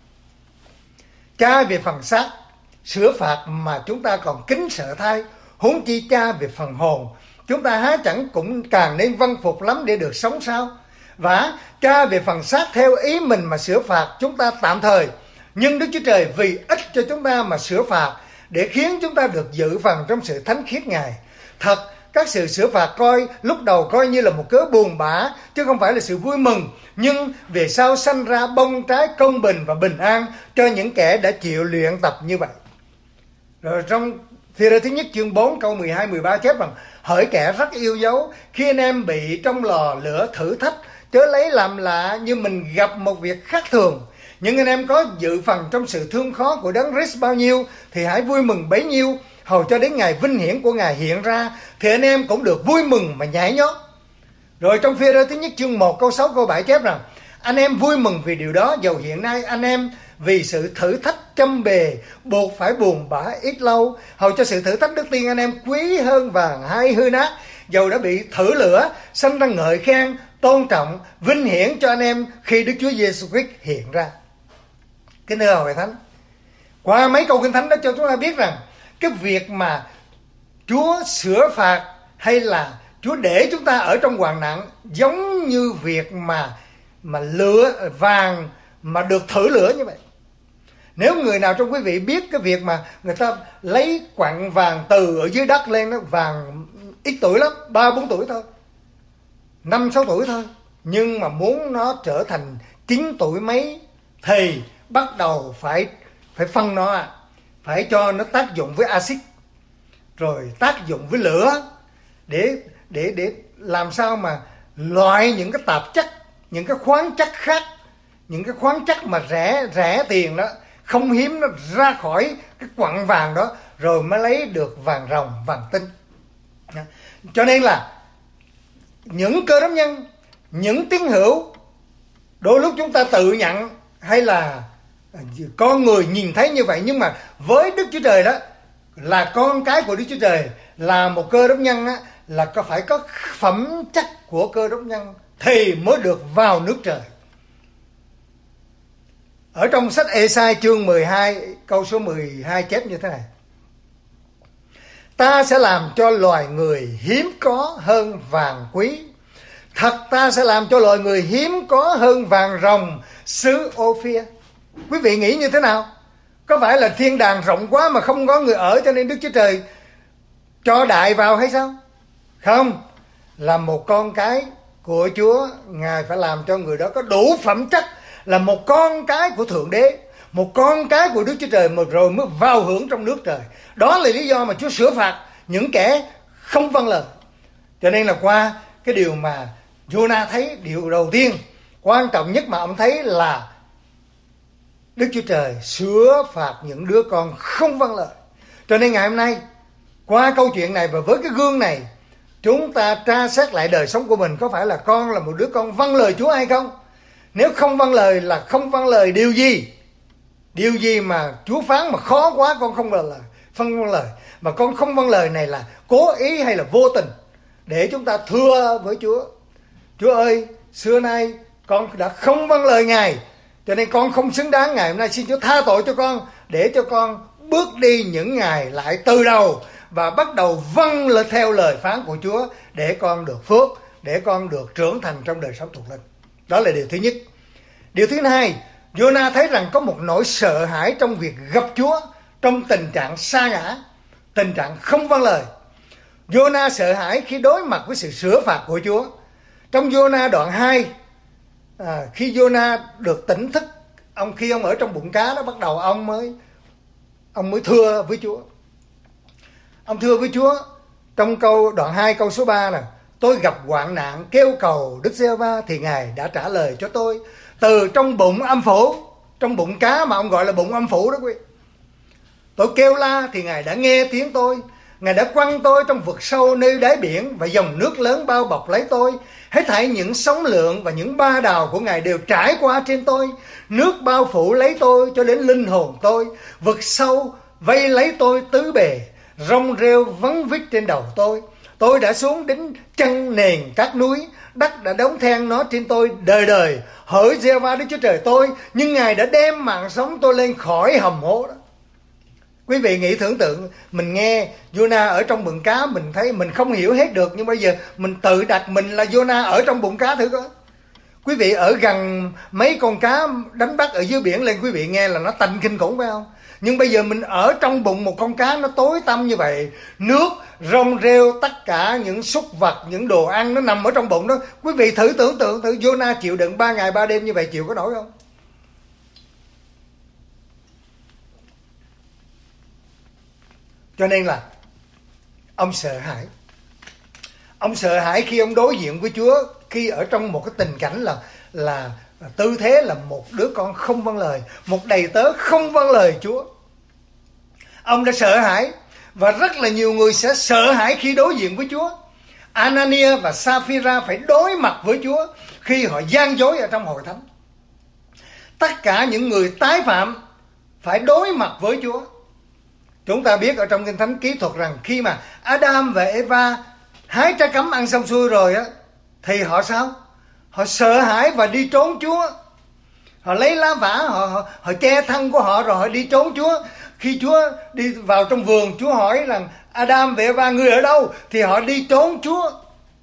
A: Cha về phần xác sửa phạt mà chúng ta còn kính sợ thay, huống chi cha về phần hồn, chúng ta há chẳng cũng càng nên vâng phục lắm để được sống sao? Và cha về phần xác theo ý mình mà sửa phạt chúng ta tạm thời, nhưng Đức Chúa Trời vì ích cho chúng ta mà sửa phạt, để khiến chúng ta được dự phần trong sự thánh khiết Ngài. Thật, các sự sửa phạt coi lúc đầu coi như là một cớ buồn bã, chứ không phải là sự vui mừng, nhưng về sau sanh ra bông trái công bình và bình an cho những kẻ đã chịu luyện tập như vậy. Rồi trong Thi-rơ thứ nhất chương bốn câu mười hai mười ba chép rằng: hỡi kẻ rất yêu dấu, khi anh em bị trong lò lửa thử thách, chớ lấy làm lạ như mình gặp một việc khác thường. Nhưng anh em có dự phần trong sự thương khó của Đấng Christ bao nhiêu, thì hãy vui mừng bấy nhiêu, hầu cho đến ngày vinh hiển của Ngài hiện ra, thì anh em cũng được vui mừng mà nhảy nhót. Rồi trong Phi-rơ thứ nhất chương một câu sáu câu bảy chép rằng: anh em vui mừng vì điều đó, dầu hiện nay anh em vì sự thử thách châm bề buộc phải buồn bã ít lâu, hầu cho sự thử thách đức tin anh em quý hơn vàng hay hư nát, dầu đã bị thử lửa, sanh ra ngợi khen, tôn trọng, vinh hiển cho anh em khi Đức Chúa Giêsu Christ hiện ra. Kính thưa Hội Thánh, qua mấy câu Kinh Thánh đó cho chúng ta biết rằng cái việc mà Chúa sửa phạt hay là Chúa để chúng ta ở trong hoạn nạn giống như việc mà mà lửa vàng mà được thử lửa như vậy. Nếu người nào trong quý vị biết cái việc mà người ta lấy quặng vàng từ ở dưới đất lên, đó vàng ít tuổi lắm, ba bốn tuổi thôi, năm sáu tuổi thôi, nhưng mà muốn nó trở thành chín tuổi mấy thì bắt đầu phải phải phân nó, phải cho nó tác dụng với axit, rồi tác dụng với lửa để để để làm sao mà loại những cái tạp chất, những cái khoáng chất khác, những cái khoáng chất mà rẻ rẻ tiền đó, không hiếm, nó ra khỏi cái quặng vàng đó, rồi mới lấy được vàng ròng, vàng tinh. Cho nên là những cơ đốc nhân, những tín hữu, đôi lúc chúng ta tự nhận hay là con người nhìn thấy như vậy, nhưng mà với Đức Chúa Trời đó, là con cái của Đức Chúa Trời, là một cơ đốc nhân á, là có phải có phẩm chất của cơ đốc nhân thì mới được vào nước trời. Ở trong sách Ê-sai chương mười hai câu số mười hai chép như thế này: ta sẽ làm cho loài người hiếm có hơn vàng quý, thật ta sẽ làm cho loài người hiếm có hơn vàng ròng xứ Ô-phia. Quý vị nghĩ như thế nào? Có phải là thiên đàng rộng quá mà không có người ở cho nên Đức Chúa Trời cho đại vào hay sao? Không, là một con cái của Chúa, Ngài phải làm cho người đó có đủ phẩm chất là một con cái của Thượng Đế, một con cái của Đức Chúa Trời, mà rồi mới vào hưởng trong nước trời. Đó là lý do mà Chúa sửa phạt những kẻ không vâng lời. Cho nên là qua cái điều mà Jonah thấy, điều đầu tiên quan trọng nhất mà ông thấy là Đức Chúa Trời sửa phạt những đứa con không vâng lời. Cho nên ngày hôm nay, qua câu chuyện này và với cái gương này, chúng ta tra xét lại đời sống của mình, có phải là con là một đứa con vâng lời Chúa hay không? Nếu không vâng lời là không vâng lời điều gì? Điều gì mà Chúa phán mà khó quá con không vâng lời, không vâng lời, mà con không vâng lời này là cố ý hay là vô tình, để chúng ta thưa với Chúa: Chúa ơi, xưa nay con đã không vâng lời Ngài, cho nên con không xứng đáng. Ngày hôm nay xin Chúa tha tội cho con, để cho con bước đi những ngày lại từ đầu và bắt đầu vâng lời theo lời phán của Chúa, để con được phước, để con được trưởng thành trong đời sống thuộc linh. Đó là điều thứ nhất. Điều thứ hai, Jonah thấy rằng có một nỗi sợ hãi trong việc gặp Chúa trong tình trạng sa ngã, tình trạng không vâng lời. Jonah sợ hãi khi đối mặt với sự sửa phạt của Chúa. Trong Jonah đoạn hai, à, khi Jonah được tỉnh thức, ông khi ông ở trong bụng cá đó, bắt đầu ông mới ông mới thưa với Chúa. Ông thưa với Chúa trong câu đoạn hai câu số ba nè: tôi gặp hoạn nạn kêu cầu Đức Giê-hô-va thì Ngài đã trả lời cho tôi. Từ trong bụng âm phủ, trong bụng cá mà ông gọi là bụng âm phủ đó quý. Tôi kêu la thì Ngài đã nghe tiếng tôi. Ngài đã quăng tôi trong vực sâu nơi đáy biển, và dòng nước lớn bao bọc lấy tôi. Hết thảy những sóng lượng và những ba đào của Ngài đều trải qua trên tôi. Nước bao phủ lấy tôi cho đến linh hồn tôi. Vực sâu vây lấy tôi tứ bề, rong rêu vấn vít trên đầu tôi. Tôi đã xuống đến chân nền các núi, đất đã đóng then nó trên tôi đời đời. Hỡi Giê-hô-va Đức Chúa Trời tôi, nhưng Ngài đã đem mạng sống tôi lên khỏi hầm hố đó. Quý vị nghĩ tưởng tượng, mình nghe Jonah ở trong bụng cá, mình thấy mình không hiểu hết được, nhưng bây giờ mình tự đặt mình là Jonah ở trong bụng cá thử coi. Quý vị ở gần mấy con cá đánh bắt ở dưới biển lên, quý vị nghe là nó tanh kinh khủng phải không? Nhưng bây giờ mình ở trong bụng một con cá nó tối tăm như vậy, nước, rong rêu, tất cả những súc vật, những đồ ăn nó nằm ở trong bụng đó. Quý vị thử tưởng tượng thử Jonah chịu đựng ba ngày ba đêm như vậy, chịu có nổi không? Cho nên là ông sợ hãi. Ông sợ hãi khi ông đối diện với Chúa, khi ở trong một cái tình cảnh là là tư thế là một đứa con không vâng lời, một đầy tớ không vâng lời Chúa. Ông đã sợ hãi, và rất là nhiều người sẽ sợ hãi khi đối diện với Chúa. Anania và Sapphira phải đối mặt với Chúa khi họ gian dối ở trong hội thánh. Tất cả những người tái phạm phải đối mặt với Chúa. Chúng ta biết ở trong Kinh Thánh kỹ thuật rằng khi mà Adam và Eva hái trái cấm ăn xong xuôi rồi á, thì họ sao? Họ sợ hãi và đi trốn Chúa. Họ lấy lá vả, họ, họ, họ che thân của họ rồi họ đi trốn Chúa. Khi Chúa đi vào trong vườn, Chúa hỏi rằng Adam và Eva, ngươi ở đâu? Thì họ đi trốn Chúa.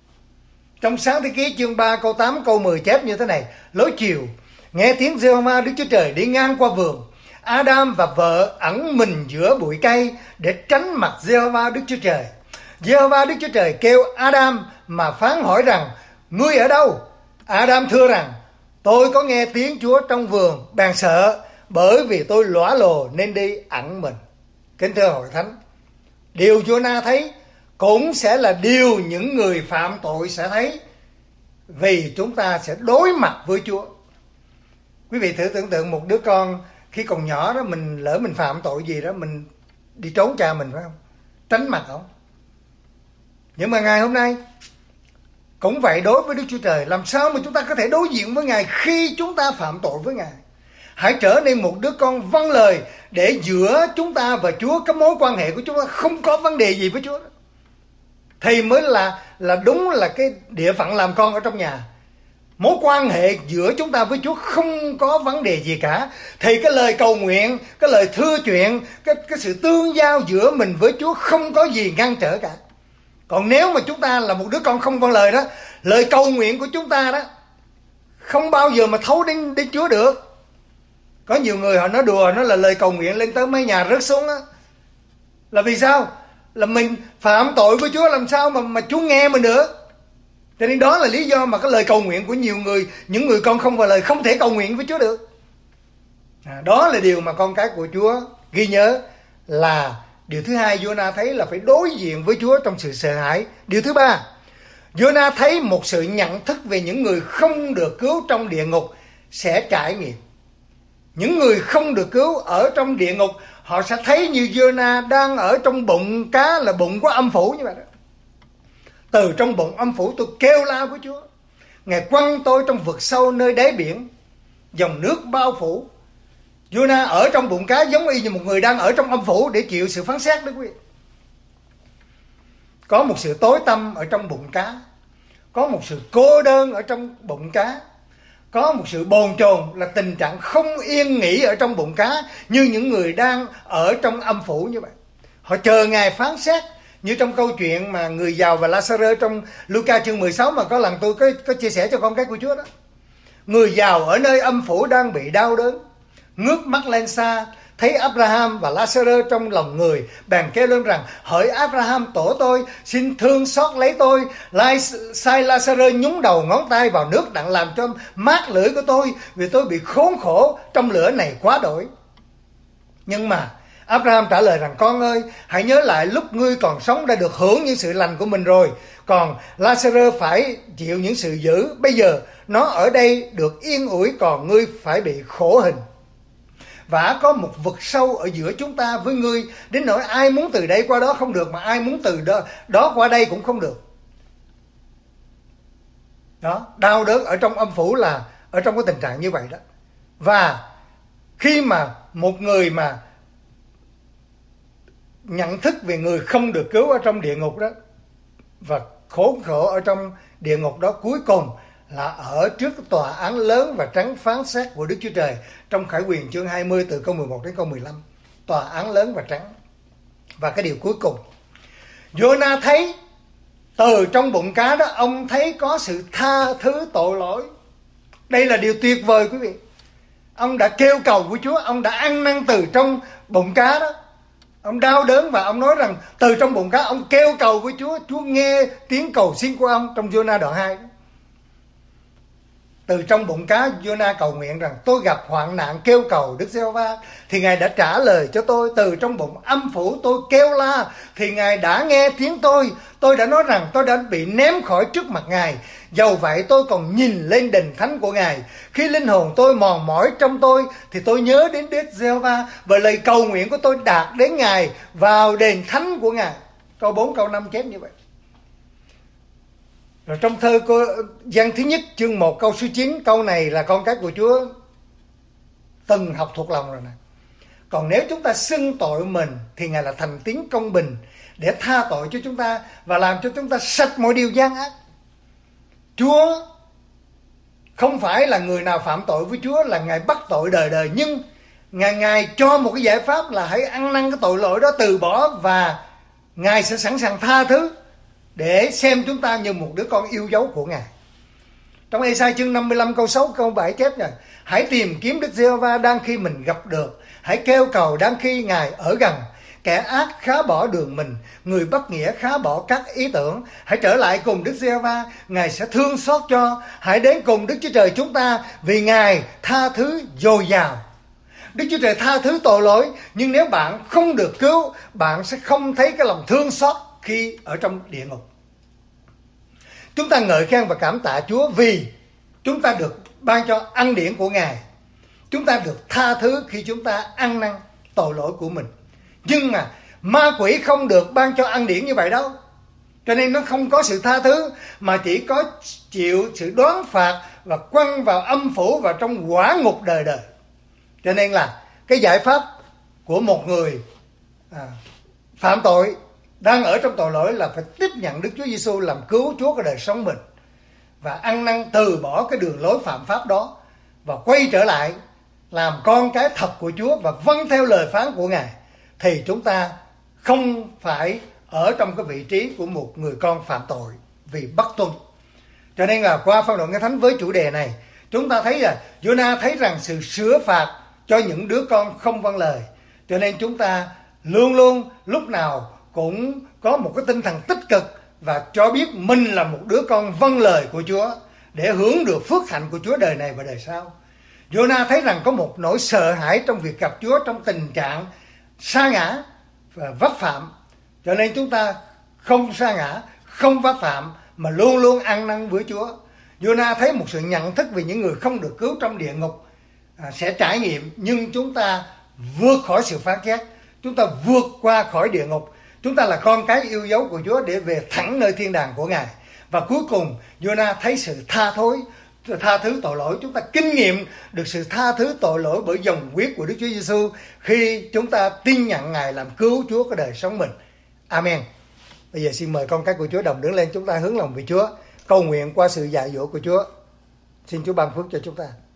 A: Trong Sáng Thế Ký chương ba câu tám câu mười chép như thế này: lối chiều nghe tiếng Giê-hô-va Đức Chúa Trời đi ngang qua vườn, Adam và vợ ẩn mình giữa bụi cây để tránh mặt Giê-hô-va Đức Chúa Trời. Giê-hô-va Đức Chúa Trời kêu Adam mà phán hỏi rằng, ngươi ở đâu? Adam thưa rằng, tôi có nghe tiếng Chúa trong vườn, bèn sợ, bởi vì tôi lõa lồ nên đi ẩn mình. Kính thưa hội thánh, điều Jonah thấy cũng sẽ là điều những người phạm tội sẽ thấy, vì chúng ta sẽ đối mặt với Chúa. Quý vị thử tưởng tượng một đứa con khi còn nhỏ đó, mình lỡ mình phạm tội gì đó, mình đi trốn cha mình phải không? Tránh mặt không? Nhưng mà ngày hôm nay cũng vậy đối với Đức Chúa Trời. Làm sao mà chúng ta có thể đối diện với Ngài khi chúng ta phạm tội với Ngài? Hãy trở nên một đứa con vâng lời, để giữa chúng ta và Chúa, cái mối quan hệ của chúng ta không có vấn đề gì với Chúa. Thì mới là là đúng là cái địa phận làm con ở trong nhà. Mối quan hệ giữa chúng ta với Chúa không có vấn đề gì cả, thì cái lời cầu nguyện, cái lời thưa chuyện, cái, cái sự tương giao giữa mình với Chúa không có gì ngăn trở cả. Còn nếu mà chúng ta là một đứa con không vâng lời đó, lời cầu nguyện của chúng ta đó không bao giờ mà thấu đến, đến Chúa được. Có nhiều người họ nói đùa, nó là lời cầu nguyện lên tới mấy nhà rớt xuống á. Là vì sao? Là mình phạm tội với Chúa, làm sao mà, mà Chúa nghe mình được. Cho nên đó là lý do mà cái lời cầu nguyện của nhiều người, những người con không vâng lời, không thể cầu nguyện với Chúa được. À, đó là điều mà con cái của Chúa ghi nhớ. Là điều thứ hai, Jonah thấy là phải đối diện với Chúa trong sự sợ hãi. Điều thứ ba, Jonah thấy một sự nhận thức về những người không được cứu trong địa ngục sẽ trải nghiệm. Những người không được cứu ở trong địa ngục, họ sẽ thấy như Jonah đang ở trong bụng cá, là bụng của âm phủ như vậy đó. Từ trong bụng âm phủ tôi kêu la với Chúa, Ngài quăng tôi trong vực sâu nơi đáy biển, dòng nước bao phủ. Jonah ở trong bụng cá giống y như một người đang ở trong âm phủ để chịu sự phán xét đó quý vị. Có một sự tối tăm ở trong bụng cá, có một sự cô đơn ở trong bụng cá, có một sự bồn chồn là tình trạng không yên nghỉ ở trong bụng cá, như những người đang ở trong âm phủ như vậy. Họ chờ Ngài phán xét, như trong câu chuyện mà người giàu và Lazarus trong Luca chương mười sáu mà có lần tôi có, có chia sẻ cho con cái của Chúa đó. Người giàu ở nơi âm phủ đang bị đau đớn, ngước mắt lên xa, thấy Abraham và Lazarus trong lòng người, bèn kêu lên rằng, hỡi Abraham tổ tôi, xin thương xót lấy tôi, lai sai Lazarus nhúng đầu ngón tay vào nước đặng làm cho mát lưỡi của tôi, vì tôi bị khốn khổ trong lửa này quá đổi. Nhưng mà Abraham trả lời rằng, con ơi, hãy nhớ lại lúc ngươi còn sống đã được hưởng những sự lành của mình rồi, còn Lazarus phải chịu những sự dữ. Bây giờ nó ở đây được yên ủi, còn ngươi phải bị khổ hình. Và có một vực sâu ở giữa chúng ta với ngươi, đến nỗi ai muốn từ đây qua đó không được, mà ai muốn từ đó, đó qua đây cũng không được. Đó, đau đớn ở trong âm phủ là ở trong cái tình trạng như vậy đó. Và khi mà một người mà nhận thức về người không được cứu ở trong địa ngục đó, và khốn khổ ở trong địa ngục đó, cuối cùng là ở trước tòa án lớn và trắng phán xét của Đức Chúa Trời trong Khải Huyền chương hai mươi từ câu mười một đến câu mười lăm. Tòa án lớn và trắng. Và cái điều cuối cùng, Giô-na thấy từ trong bụng cá đó, ông thấy có sự tha thứ tội lỗi. Đây là điều tuyệt vời quý vị. Ông đã kêu cầu với Chúa, ông đã ăn năn từ trong bụng cá đó. Ông đau đớn và ông nói rằng từ trong bụng cá ông kêu cầu với Chúa, Chúa nghe tiếng cầu xin của ông trong Giô-na đoạn hai. Từ trong bụng cá, Giô-na cầu nguyện rằng tôi gặp hoạn nạn kêu cầu Đức Giê-hô-va thì Ngài đã trả lời cho tôi. Từ trong bụng âm phủ tôi kêu la thì Ngài đã nghe tiếng tôi. Tôi đã nói rằng tôi đã bị ném khỏi trước mặt Ngài. Dầu vậy tôi còn nhìn lên đền thánh của Ngài. Khi linh hồn tôi mòn mỏi trong tôi thì tôi nhớ đến Đức Giê-hô-va và lời cầu nguyện của tôi đạt đến Ngài vào đền thánh của Ngài. Câu bốn, câu năm chép như vậy. Rồi trong thơ cô Giăng thứ nhất chương một câu số chín, câu này là con cái của Chúa từng học thuộc lòng rồi nè. Còn nếu chúng ta xưng tội mình thì Ngài là thành tín công bình để tha tội cho chúng ta và làm cho chúng ta sạch mọi điều gian ác. Chúa không phải là người nào phạm tội với Chúa là Ngài bắt tội đời đời, nhưng Ngài, Ngài cho một cái giải pháp là hãy ăn năn cái tội lỗi đó, từ bỏ, và Ngài sẽ sẵn sàng tha thứ để xem chúng ta như một đứa con yêu dấu của Ngài. Trong Ê-sai chương năm mươi lăm câu sáu câu bảy chép này: hãy tìm kiếm Đức Giê-hô-va đang khi mình gặp được, hãy kêu cầu đang khi Ngài ở gần. Kẻ ác khá bỏ đường mình, người bất nghĩa khá bỏ các ý tưởng. Hãy trở lại cùng Đức Giê-hô-va, Ngài sẽ thương xót cho. Hãy đến cùng Đức Chúa Trời chúng ta, vì Ngài tha thứ dồi dào. Đức Chúa Trời tha thứ tội lỗi, nhưng nếu bạn không được cứu, bạn sẽ không thấy cái lòng thương xót khi ở trong địa ngục. Chúng ta ngợi khen và cảm tạ Chúa vì chúng ta được ban cho ân điển của Ngài. Chúng ta được tha thứ khi chúng ta ăn năn tội lỗi của mình. Nhưng mà ma quỷ không được ban cho ân điển như vậy đâu. Cho nên nó không có sự tha thứ, mà chỉ có chịu sự đoán phạt và quăng vào âm phủ và trong hỏa ngục đời đời. Cho nên là cái giải pháp của một người à, phạm tội đang ở trong tội lỗi là phải tiếp nhận Đức Chúa Giêsu làm cứu Chúa của đời sống mình, và ăn năn từ bỏ cái đường lối phạm pháp đó và quay trở lại làm con cái thật của Chúa và vâng theo lời phán của Ngài, thì chúng ta không phải ở trong cái vị trí của một người con phạm tội vì bất tuân. Cho nên là qua phân đoạn Kinh Thánh với chủ đề này, chúng ta thấy là Giô-na thấy rằng sự sửa phạt cho những đứa con không vâng lời. Cho nên chúng ta luôn luôn lúc nào cũng có một cái tinh thần tích cực và cho biết mình là một đứa con vâng lời của Chúa để hưởng được phước hạnh của Chúa đời này và đời sau. Giô-na thấy rằng có một nỗi sợ hãi trong việc gặp Chúa trong tình trạng sa ngã và vấp phạm. Cho nên chúng ta không sa ngã, không vấp phạm, mà luôn luôn ăn năn với Chúa. Giô-na thấy một sự nhận thức về những người không được cứu trong địa ngục à, sẽ trải nghiệm, nhưng chúng ta vượt khỏi sự phán xét, chúng ta vượt qua khỏi địa ngục. Chúng ta là con cái yêu dấu của Chúa để về thẳng nơi thiên đàng của Ngài. Và cuối cùng, Giô-na thấy sự tha thối, tha thứ tội lỗi. Chúng ta kinh nghiệm được sự tha thứ tội lỗi bởi dòng huyết của Đức Chúa Giêsu khi chúng ta tin nhận Ngài làm cứu Chúa của đời sống mình. Amen. Bây giờ xin mời con cái của Chúa đồng đứng lên, chúng ta hướng lòng về Chúa, cầu nguyện qua sự dạy dỗ của Chúa. Xin Chúa ban phước cho chúng ta.